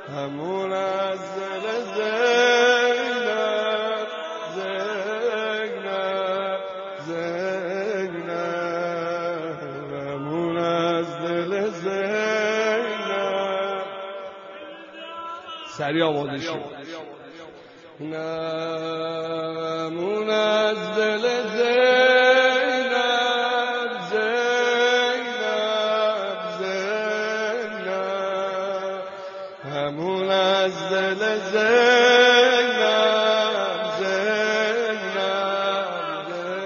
همون از دل زینب زینب زینب همون از دل زینب سریع آماده شد همون از دل زینب زینب زینب همون از دل زینب زینب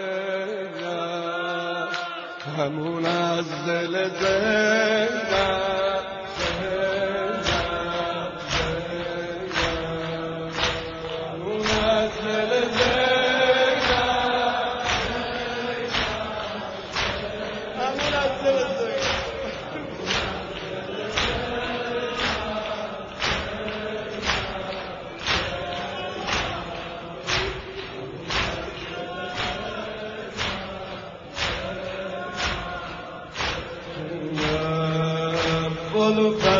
زینب همون از دل زینب بال و پر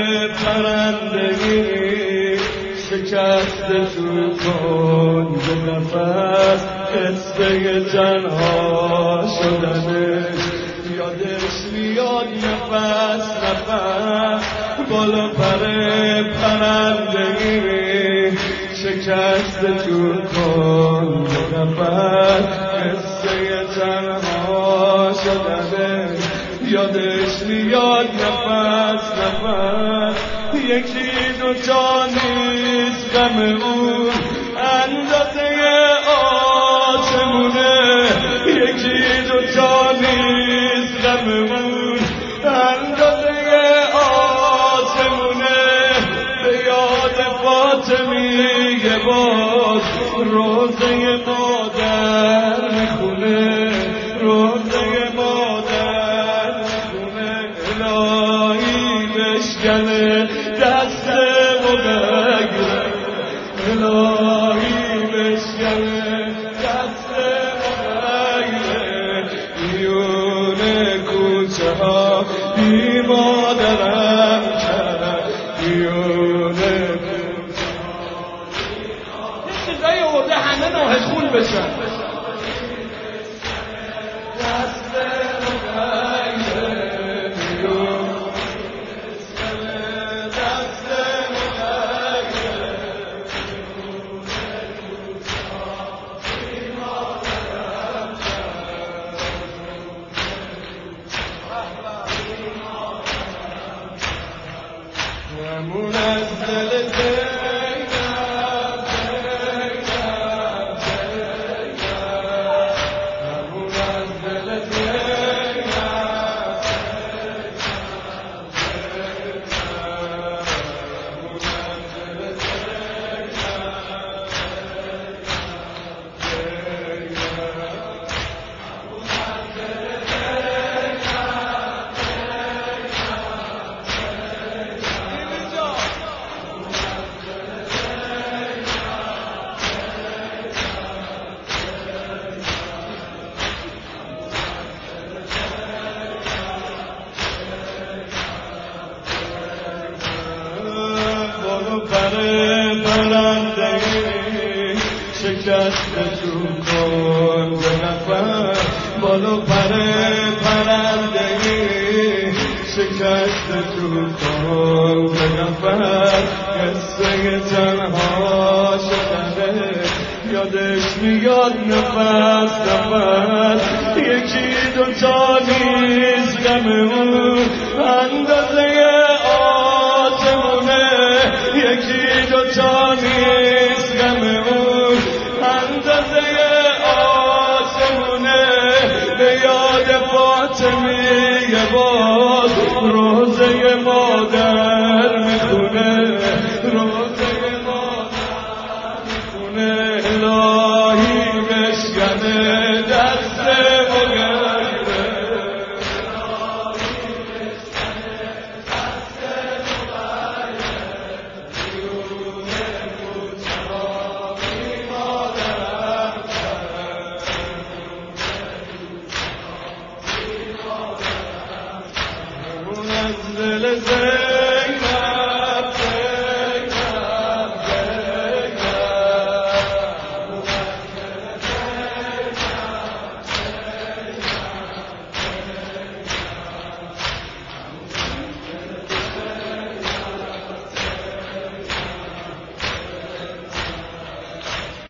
پرندگی شکست تو کنج نفس قصه تنها شدنش یادش میاد نفس نفس بال و پر پرندگی شکست تو کنج نفس قصه تنها شدنش یادش میاد نفس نفس یکی دوتا نیست غم اون اندازه آسمونه یکی دوتا نیست غم اون اندازه آسمونه به یاد فاطمیه باز روزه مادر میخونه روزه مادر میخونه الهی بشکنه دستمو بگیره الهی بشکنه دستمو بگیره میونه کوچه ها بی مادرم کرد میونه کوچه ها یه چیزایی آورده همه ناهش خون بشن همون از دل زینب زینب زینب همون از دل زینب پرندگی شکست تو کنج نفس بال و پر پرندگی شکست تو کنج نفس قصه تنها شدنه یادش میاد نفس نفس یکی دوتا نیست غم اون اندازه